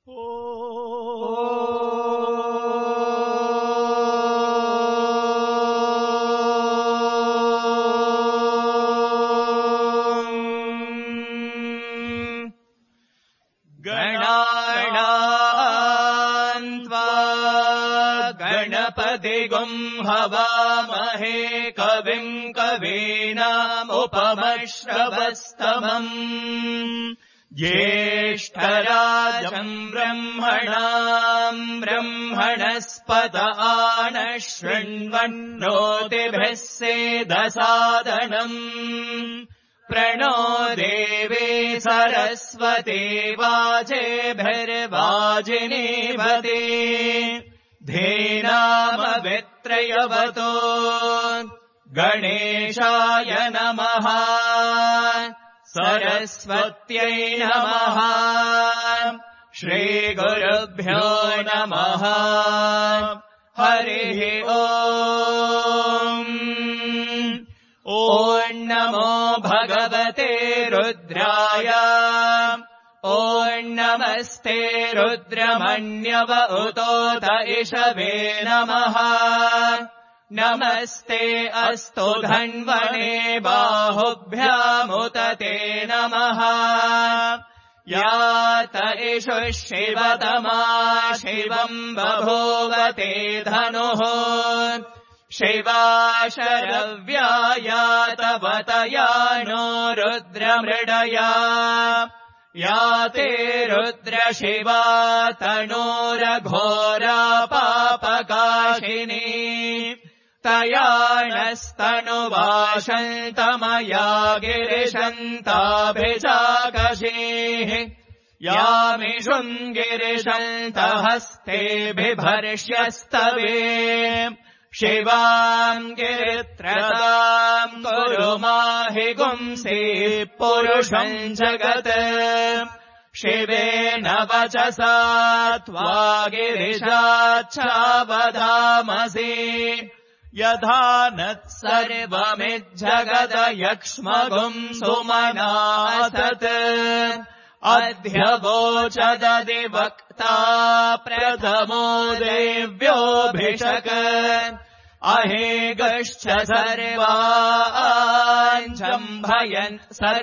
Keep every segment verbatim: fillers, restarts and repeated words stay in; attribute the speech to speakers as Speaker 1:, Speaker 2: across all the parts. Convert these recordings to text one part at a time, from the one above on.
Speaker 1: हवामहे कविम् कवीनामुपमश्रवस्तमम् ज्येष्ठराजम् ब्रह्मणाम् ब्रह्मणस्पत आनः शृण्वन्नोतिभिः सेदसादनम् प्रणो देवे सरस्वती वाजेभिर्वाजिनीवते धेनामवित्रयवतो गणेशाय नमः सरस्वत्यै नमः श्रीगुरुभ्यो नमः हरिः ओम् ॐ नमो भगवते रुद्राय ॐ नमस्ते रुद्रमन्यव उतोत इषवे नमः नमस्ते अस्तु धन्वने बाहुभ्यामुत ते नमः यात इषु शिवतमा शिवम् बभूवते धनुः शिवा शरव्यायात वतया नो रुद्रमृडया याते रुद्रशिवा तनोरघोरा पापकाशिनी तया नस्तनुवाशन्तमया गिरिशन्ताभिजाकशीः यामिषुम् गिरिशन्तहस्ते बिभर्ष्यस्तवे शिवाम् गिरित्रताम् कुरु माहि गुंसि पुरुषम् जगत् शिवेन वचसा त्वा गिरिशाच्छावधामसि यथा नत्सर्वमिज्जगदयक्ष्मगुम् सुमनासत् अध्यवोचदधिवक्ता प्रथमो देव्योऽभिषक् अहेगश्च सर्वाञ्जम्भयन्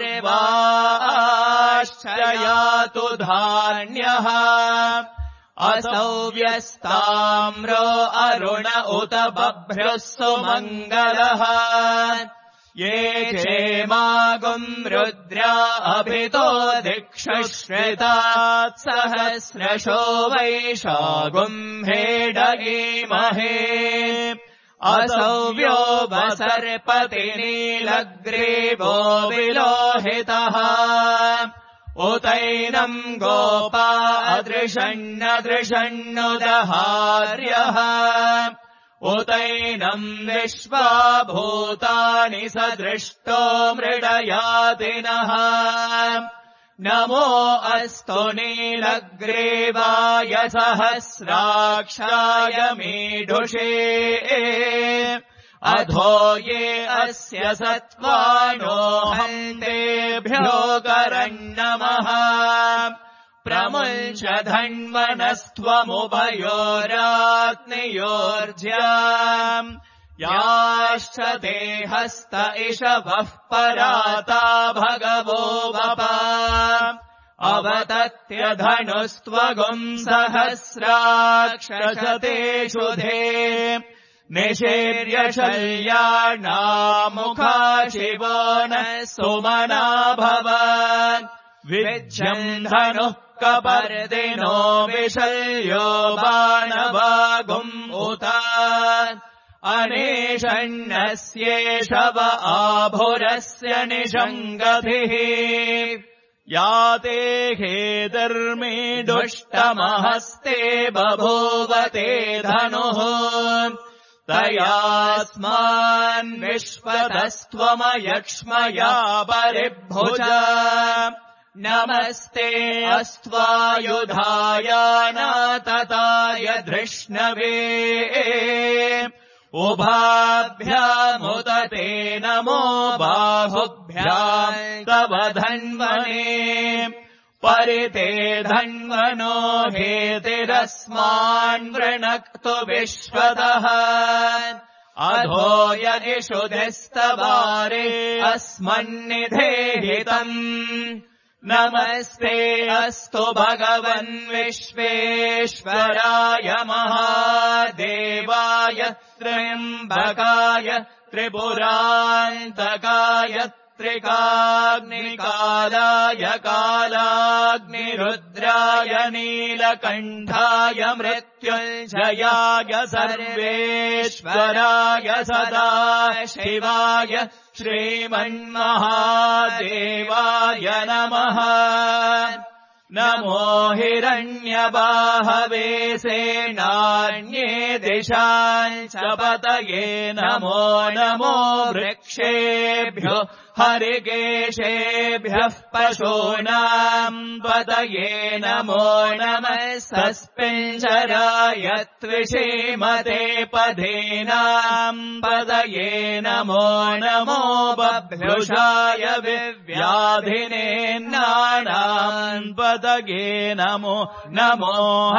Speaker 1: सर्वाश्च यातु धान्यः असौ व्यस्ताम्रो अरुण उत बभ्रुः सुमङ्गलः ये क्षेमागुम् रुद्रा अभितो दिक्षुश्रितात् सहस्रशो वैशागुम् हेडगीमहे असौव्यो वसर्पति नीलग्रीवो विलोहितः उतैनम् गोपा अदृशन्नदृशन्नुदहार्यः उतैनम् विश्वा भूतानि सदृष्टो मृडयातिनः नमो अस्तु नीलग्रीवाय सहस्राक्षाय मीढुषे अधो ये अस्य सत्त्वानो हन्तेभ्यो करन्नमः प्रमुञ्च धन्वनस्त्वमुभयोराग्नियोर्ज्याम् याश्च ते हस्त इषवः पराता भगवो वपा अवतत्यधनुस्त्वगुम् सहस्राक्षसतेषु धे निशीर्यशल्याणामुखा शिवो नः सुमना भवन् विज्यम् धनुः कपर्दिनो विशल्यो बाणवागुम् उत अनेशन्नस्येषव आभुरस्य निषङ्गतिः याते हेदर्मे दुष्टमहस्ते बभूवते धनुः तयास्मान् विश्वतस्त्वमयक्ष्मया परिभुज नमस्ते अस्त्वायुधाय धृष्णवे उभाभ्यामुत ते नमो बाहुभ्याम् तव धन्वने परिते धन्वनो हेतिरस्मान् वृणक्तु विश्वतः अधो यदिषु दिस्तवारे अस्मन्निधेहितम् नमस्ते अस्तु भगवन् विश्वेश्वराय महादेवाय त्र्यम्बकाय त्रिपुरान्तकाय त्रिकाग्निकालाय कालाग्निरुद्राय नीलकण्ठाय मृत्युञ्जयाय सर्वेश्वराय सदाशिवाय श्रीमन्महादेवाय नमः नमो हिरण्यबाहवे सेनान्ये दिशाञ्च पतये नमो नमो वृक्षेभ्यो हरिकेशेभ्यः पशूनाम् पतये नमो नमः सस्पिञ्जराय त्विषीमते पधीनाम् पतये नमो नमो बभ्युषाय विव्याधिनेन्नानाम् पतये नमो नमो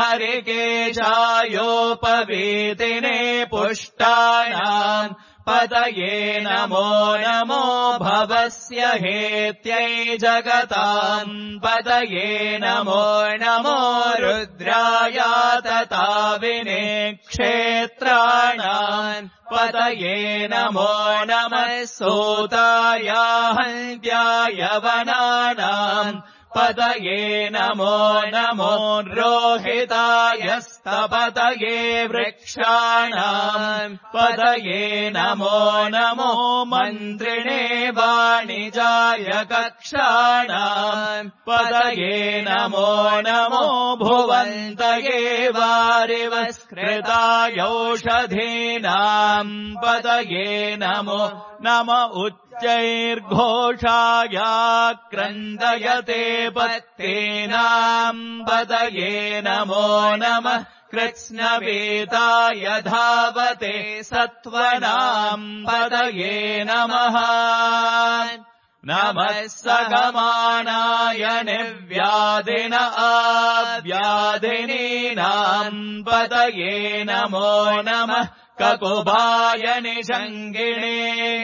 Speaker 1: हरिकेशायोपवीतिने पुष्टानाम् पतये नमो नमो भवस्य हेत्यै जगताम् पतये नमो नमो रुद्राय तताविने क्षेत्राणाम् पतये नमो नमः सूताय हन्त्याय वनानाम् पतये नमो नमो रोहिताय स्तपतये वृक्षाणाम् पतये नमो नमो मन्त्रिणे वाणिजाय कक्षाणाम् पतये नमो नमो भुवन्तये वारिवस्कृताय औषधीनाम् पतये नमो नम उच्चैर्घोषाय क्रन्दयते पत्तेनाम् पतये नमो नमः कृत्स्नवेताय धावते सत्त्वनाम् पतये नमः नमः सगमानाय निर्व्याधिन अव्याधिनीनाम् पतये नमो नमः ककुभाय निषङ्गिणे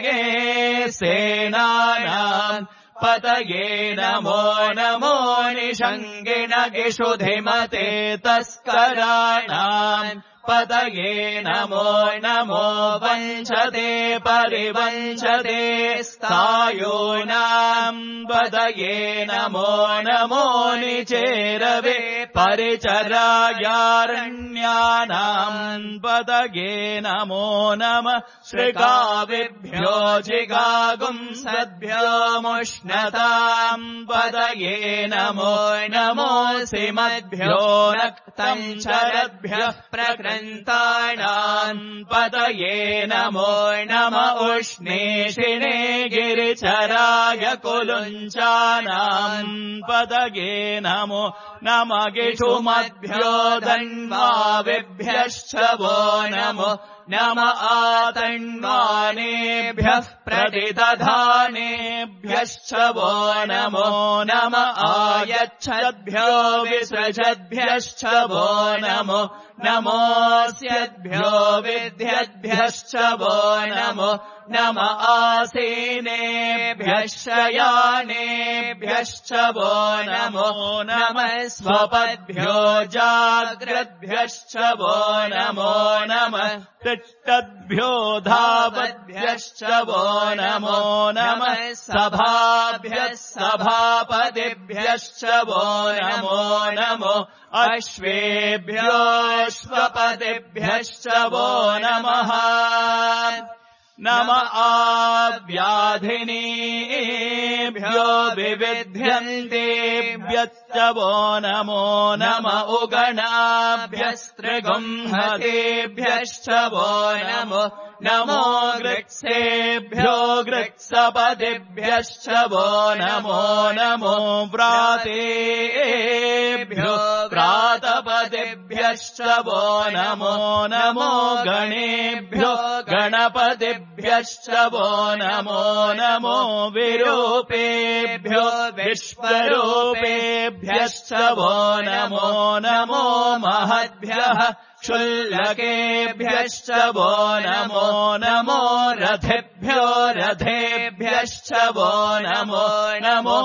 Speaker 1: सेनानाम् पतये नमो नमो निषङ्गिण इषुधिमते तस्कराणाम् पतये नमो नमो वञ्चते परिवञ्चते स्थायूनाम् पतये नमो नमो निचेरवे परिचरायारण्यानाम् पतये नमो नमः श्रिकाविभ्यो जिगागुंसद्भ्यो मुष्णताम् पतये नमो नमो सिमद्भ्यो नक्तम् शरद्भ्यः प्रकृन्ताणाम् पतये नमो नम उष्णेशिने गिरिचराय कुलुञ्चानाम् पतये नमो नम गिषुमद्भ्यो धन्वाविभ्यश्च वो नमो नम आतन्वानेभ्यः प्रतिदधानेभ्यश्च वो नमो नम आयच्छद्भ्यो विसृजद्भ्यश्च वो नमो नमोऽस्यद्भ्यो विद्यद्भ्यश्च वो नमो नम आसीनेभ्यः शयानेभ्यश्च वो नमो नमः स्वपद्भ्यो जाग्रद्भ्यश्च वो नमो नमः तिष्ठद्भ्यो धावद्भ्यश्च वो नमो नमः सभाभ्यः सभापतिभ्यश्च वो नमो नमो अश्वेभ्योऽश्वपतिभ्यश्च वो नमः नम आव्याधिनीभ्यो विविध्यन्तेभ्यश्च वो नमो नम उगणाभ्यस्त्रिगुंहतेभ्यश्च वो नमो नमो गृत्सेभ्यो गृत्सपतिभ्यश्च वो नमो नमो व्रातेभ्यो व्रातपतिभ्यश्च गणपतिभ्यश्च वो नमो नमो गणेभ्यो गणपतिभ्यश्च वो नमो नमो विरूपेभ्यो विश्वरूपेभ्यश्च वो नमो नमो महद्भ्यः क्षुल्लकेभ्यश्च वो नमो नमो रथेभ्यो रथेभ्यश्च वो नमो नमो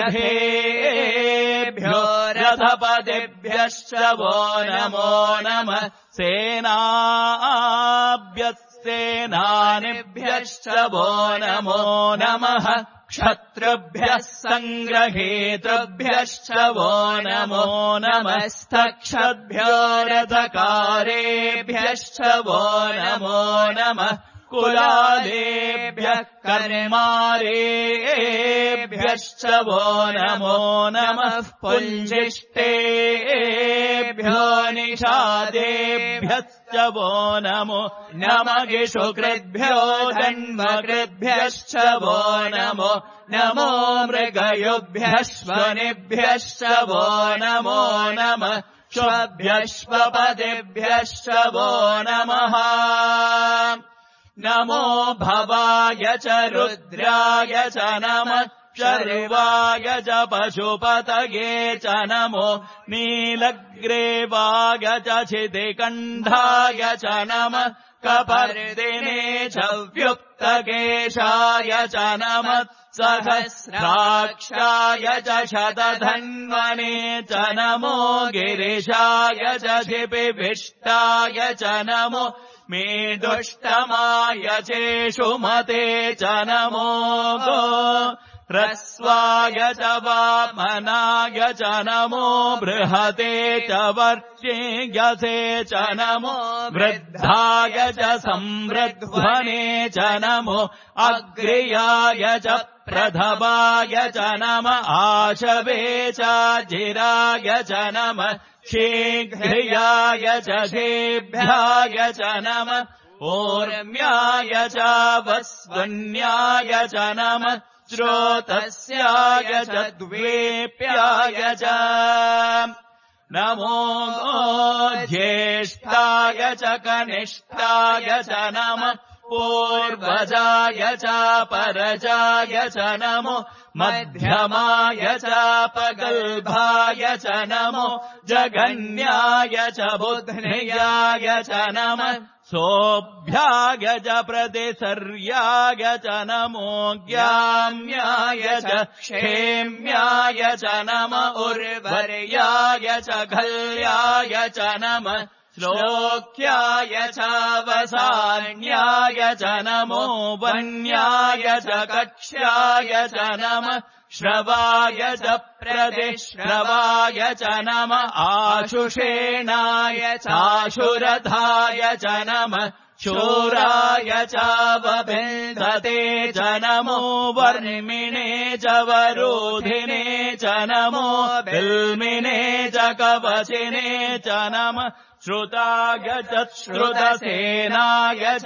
Speaker 1: रथेभ्यो रथपतिभ्यश्च वो नमो नमः सेनाभ्यः सेनानिभ्यश्च वो नमो नमः क्षत्रुभ्यः सङ्ग्रहेतृभ्यश्च वो नमो नमस्तक्षभ्यो रथकारेभ्यश्च वो नमो नमः कुलालेभ्यः कर्मारेभ्यश्च वो नमो नमः पुञ्जिष्टेभ्यो निषादेभ्यश्च वो नमो नमगिषुकृद्भ्यो जन्मकृद्भ्यश्च वो नमो नमो मृगयुभ्यश्वनिभ्यश्च वो नमो नमः श्वभ्यश्वपदिभ्यश्च वो नमः नमो भवाय च रुद्राय च नमः शर्वाय च पशुपतये च नमो नीलग्रीवाय च छितिकण्ठाय च नमः कपर्दिने च व्युक्तकेशाय च नमः सहस्राक्षाय च शतधन्वने च नमो गिरिशाय च शिपिविष्टाय च नमो मेदुष्टमाय चेषुमते च नमो गो ह्रस्वाय च वामनाय च नमो बृहते च वर्षेयसे च नमो वृद्धाय च संवृध्वने च नमो अग्र्याय च प्रथमाय च नम आशवे च जिराय च नमः शीघ्रियाय च शेभ्याय च नमः ऊर्म्याय च वस्वन्याय च नमः श्रोतस्याय च द्वेप्याय च नमो ज्येष्ठाय च कनिष्ठाय च नमः पूर्वजाय च परजाय च नमो मध्यमाय च पगल्भाय च नमो जगन्याय च बुध्न्याय च नमः सोऽभ्याय च प्रतिसर्याय च नमो ज्ञाम्याय च क्षेम्याय च नम उर्वर्याय च घल्याय च नमः श्लोक्याय च वसान्याय च नमो वन्याय च कक्ष्याय च नमः श्रवाय च प्रतिश्रवाय च नम आशुषेणाय चाशुरथाय च नमः शूराय च वभिन्दते च नमो वर्मिणे च वरोधिने च नमो बिल्मिने च कवचिने च नमः श्रुताय च श्रुतसेनाय च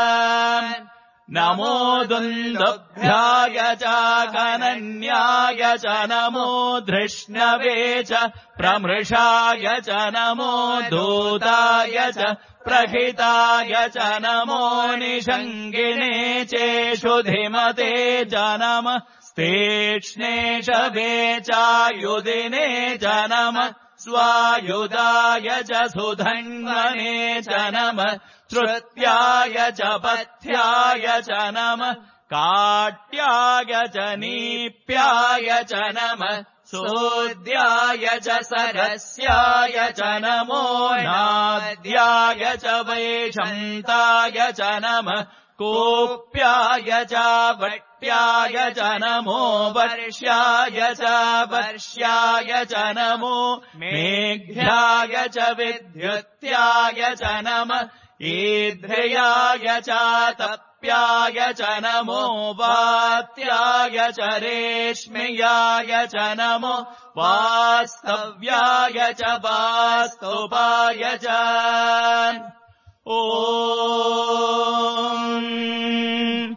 Speaker 1: नमो दुन्दुभ्याय च कनन्याय च नमो धृष्णवे च प्रमृषाय च नमो दूताय च प्रहिताय च नमो निषङ्गिने चेषुधिमते च नमः स्तीक्ष्णेशवे चायुधिने च नमः स्वायुधाय च सुधन्वने च नमः श्रुत्याय च पथ्याय च नमः काट्याय च नीप्याय च नमः सोद्याय च सरस्याय च नमो नाद्याय च वैशन्ताय च नमः कोप्याय च वट्याय च नमो वर्ष्याय च वर्ष्याय च नमो मेघ्याय च विद्युत्याय च नमः ईध्र्याय च तप्याय च नमो वात्याय च रेश्म्याय च नमो वास्तव्याय च वास्तुपाय च ॐ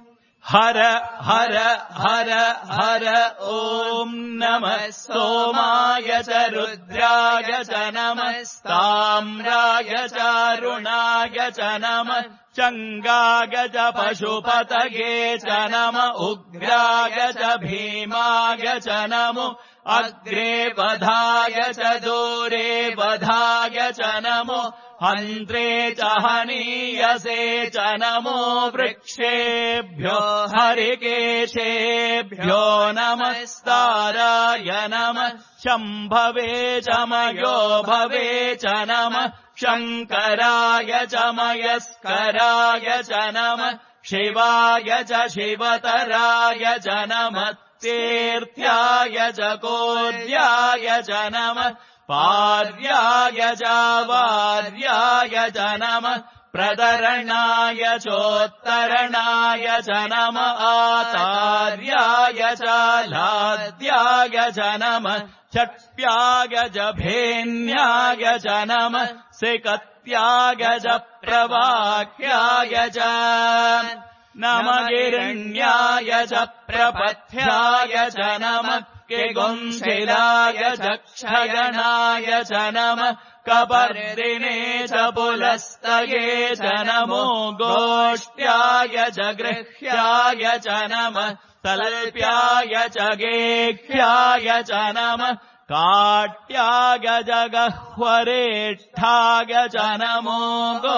Speaker 1: हर हर हर हर ॐ नमः सोमाय च रुद्राय च नमः ताम्राय च अरुणाय च नमः चङ्गाय च पशुपतये च नमः उग्राय च भीमाय च नमो अग्रे वधाय च दूरे वधाय च नमो हन्त्रे च हनीयसे च नमो वृक्षेभ्यो हरिकेशेभ्यो नमस्ताराय नमः शम्भवे च मयो भवे च नमः शङ्कराय च मयस्कराय च नमः शिवाय च शिवतराय च नमः तीर्थ्याय च कोद्याय च नमः पार्याय च वार्याय च नमः प्रदरणाय चोत्तरणाय च नमः आतार्याय च लाद्याय च नमः चट्प्याय च भेन्याय च नमः सिकत्याय च प्रवाह्याय च नमः गिरण्याय च प्रपथ्याय च नमः किगुंशिलाय च क्षयणाय च नमः कपर्दिने च पुलस्तये च नमो गोष्ट्याय च गृह्याय च नमः तल्प्याय च गेह्याय च नमः काट्याय च गह्वरेष्ठाय च नमो गो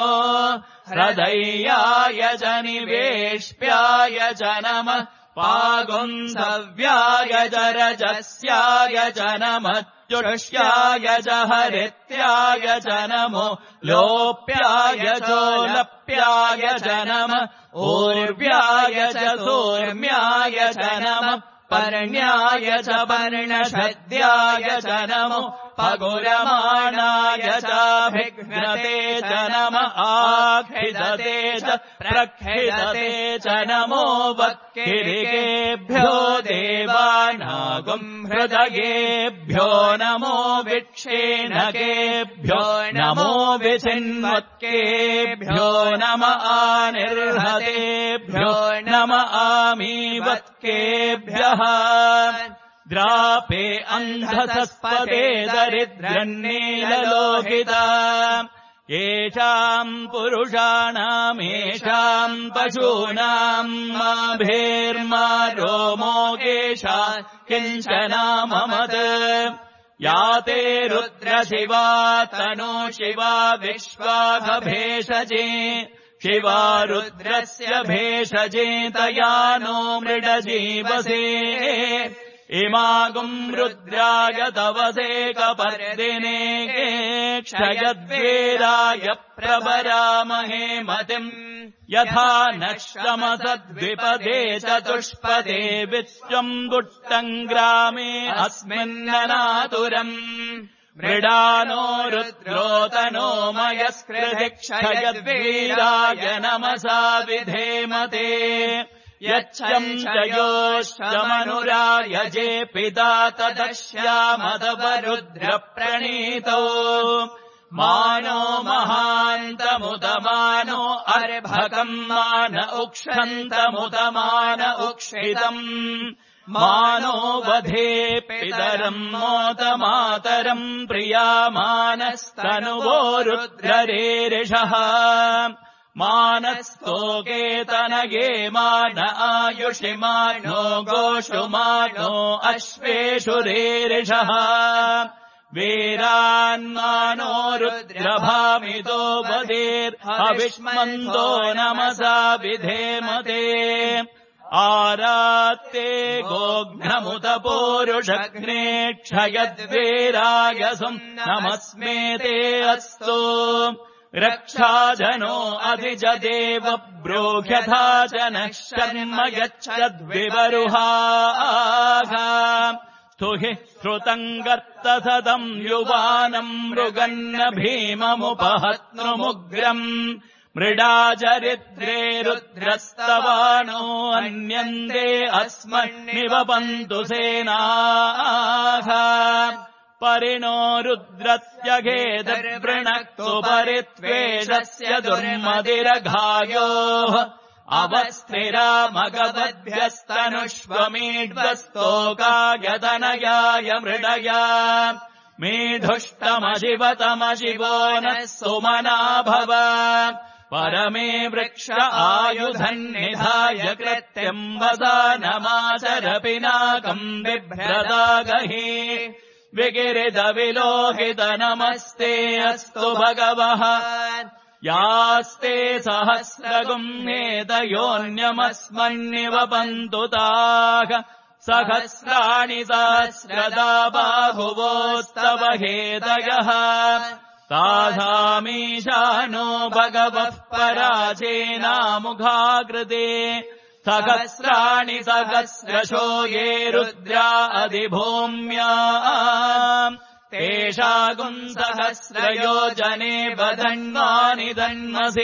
Speaker 1: हृदयाय च निवेश्याय च नमः पागुंसव्याय च रजस्याय च नमः चुष्याय च हरित्याय च नमो लोप्याय चोलप्याय च नमः ऊर्व्याय च सोर्म्याय च नमः पर्ण्याय च पर्णशद्याय च नमो पगुरमाणाय चाभिघ्नते च नमः आखिदते च प्रखिदते च नमो वक्किरिकेभ्यो देवानागुम् हृदयेभ्यो नमो विक्षेणकेभ्यो नमो विचिन्वत्केभ्यो नमः आनिर्हतेभ्यो नमः आमीवत्केभ्यः द्रापे अन्धसस्पते दरिद्रन्नीललोहिता येषाम् पुरुषाणाम् येषाम् पशूनाम् माभेर्मा रोमोगेशा किञ्चनाममत् या ते रुद्रशिवा तनो शिवा विश्वाघभेषजे शिवा रुद्रस्य भेषजे तया नो मृडजीवसे इमागुम् रुद्राय तवसे कपर्दिने क्षयद्वीराय प्रवरामहे मतिम् यथा नश्रमसद्विपदे चतुष्पदे विश्वम् गुट्टम् ग्रामे अस्मिन्ननातुरम् मृडानो रुद्रोतनो मयस्कृधि क्षयद्वीराय नमसा विधेमते यच्छंशयोश्चमनुरायजे पिता तदश्यामदवरुद्रप्रणीतौ मानो महान्तमुदमानो अर्भकम् मान उक्षन्तमुदमान उक्षितम् मानो वधे पितरम् मोतमातरम् प्रियामानस्तनुवो रुद्ररेरिषः मानस्तोकेतनये मान आयुषि मानो गोषु मानो अश्वेषु रेरिषः वीरान्मानो रुद्रभामितो वदेर्हविष्मन्तो नमसा विधेमते आरात्ते गोघ्नमुत पूरुषघ्ने क्षयद्वीरायसुम् नमस्मेते अस्तु रक्षाजनो अधिजदेव ब्रूह्यथा च नः शर्म यच्छद्विवरुहाः स्तुहि श्रुतम् गर्तसदम् युवानम् मृगन्न भीममुपहत्नुमुग्रम् मृडाचरिद्रे रुद्रस्तवानो अन्यन्ते अस्मन्निवपन्तु सेनाः परिणो रुद्रत्यघेदर्वृणक्तु परित्वेषस्य दुर्मदिरघायोः अवस्थिरामगवद्भ्यस्तनुष्वमेध्वस्तोकायतनयाय मृडया मेधुष्टमशिवतमशिवो नः सुमना भव परमे वृक्ष आयुधन्निधाय कृत्यम् वसानमाचर पिनाकम् बिभ्रदागहि विगिरिदविलोहित नमस्ते अस्तु भगवः यास्ते सहस्रगुम्नेतयोऽन्यमस्मन्निवपन्तु ताः सहस्राणि सहस्रदा बाहुवोस्तव हेतयः तासामीशानो भगवः पराचेनामुखाकृते सहस्राणि सहस्रशो ये रुद्रा अधिभूम्या तेषागुम् सहस्रयोजने वदन्वानि दन्मसे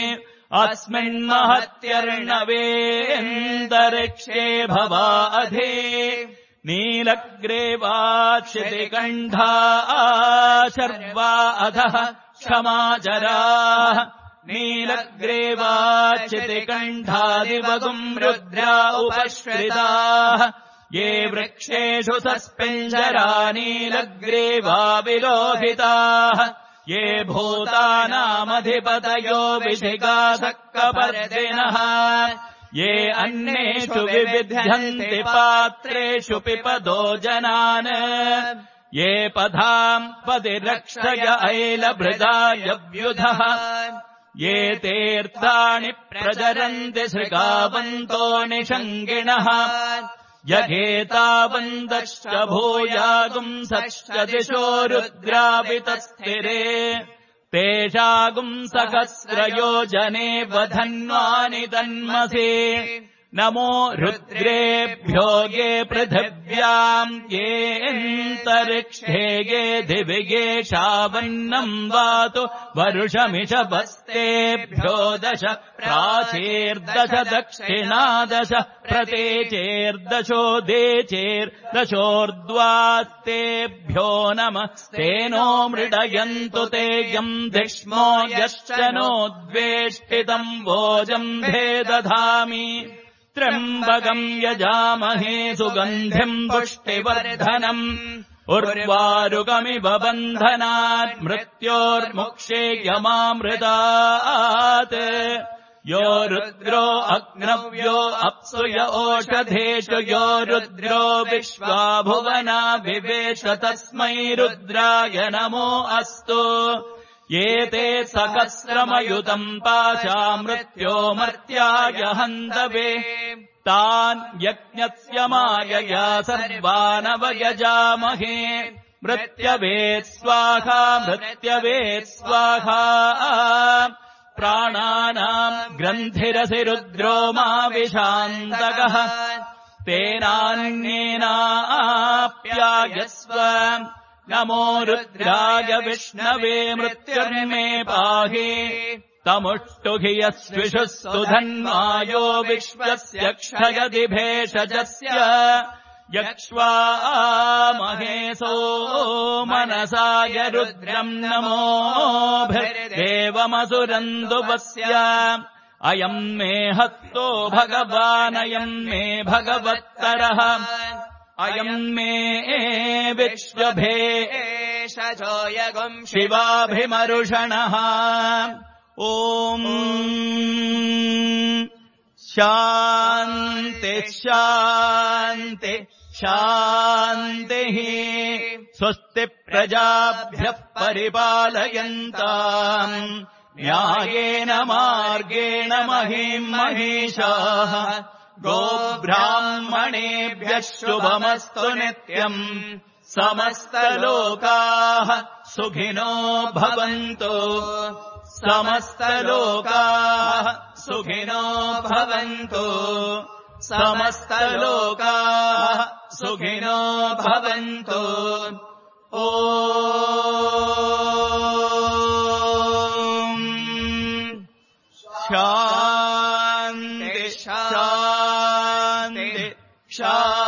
Speaker 1: अस्मिन्महत्यर्णवेऽन्तरिक्षे भवा अधि नीलग्रीवाक्षितिकण्ठा शर्वा अधः क्षमाचराः नीलग्रीवाक्षितिकण्ठादिवगुम् रुद्रा उपश्रिताः ये वृक्षेषु सस्पेञ्जरा नीलग्रीवा विलोहिताः ये भूतानामधिपतयो विशिखासक्कपर्दिनः ये अन्येषु विविध्यन्ति पात्रेषु पिपदो जनान् ये पधाम् पतिरक्षय ऐलभृदाय व्युधः ये तीर्थानि प्रचरन्ति श्रृगावन्तो निषङ्गिणः यघेतावन्तश्च भूयागुंसश्च दिशो रुद्रावितस्थिरे तेषागुम् सहस्रयोजने वधन्वानि तन्मसे नमो रुद्रेभ्यो ये पृथिव्याम् येऽन्तरिक्षे ये दिवि येषावन्नम् वातु वरुषमिषभस्तेभ्यो दश प्राचीर्दश दक्षिणादश प्रतीचेर्दशोदेचेर्दशोर्ध्वास्तेभ्यो नमः तेनो मृडयन्तु ते यम् धिष्मो यश्च नो द्वेष्टितम् वोजम् भेदधामि त्र्यम्बकम् यजामहे सुगन्धिम् पुष्टिवर्धनम् उर्वारुकमिव बन्धनात् मृत्योर्मुक्षेयमामृतात् यो रुद्रो अग्नव्यो अप्सु य ओषधेषु यो रुद्रो विश्वा भुवना विवेश तस्मै रुद्राय नमो अस्तु ये ते सहस्रमयुतम् पाशा मृत्यो मर्त्याय हन्तवे तान् यज्ञस्य मायया सर्वानवयजामहे मृत्यवे स्वाहा मृत्यवे स्वाहा प्राणानाम् ग्रन्थिरसि रुद्रो मा विशान्तकः तेनान्येनाप्यायस्व नमो रुद्राय विष्णवे मृत्युर्मे पाहि तमुष्टुहि यस्विषुस्तु धन्वायो विश्वस्य क्षयति भेषजस्य यक्ष्वामहेसो मनसाय रुद्रम् नमोभिर्देवमसुरन्दुवस्य अयम् मे हस्तो भगवानयम् मे भगवत्तरः अयम् मे विश्वभेषजोऽयगुम् शिवाभिमरुषणः ॐ शान्ति शान्ति शान्तिः स्वस्ति प्रजाभ्यः परिपालयन्ताम् न्यायेन मार्गेण महीम् महिषाः गोब्राह्मणेभ्यः शुभमस्तु नित्यम् समस्तलोकाः सुखिनो भवन्तु समस्तलोकाः सुखिनो भवन्तु समस्तलोकाः सुखिनो भवन्तु ॐ शान्ति शान्ति शान्ति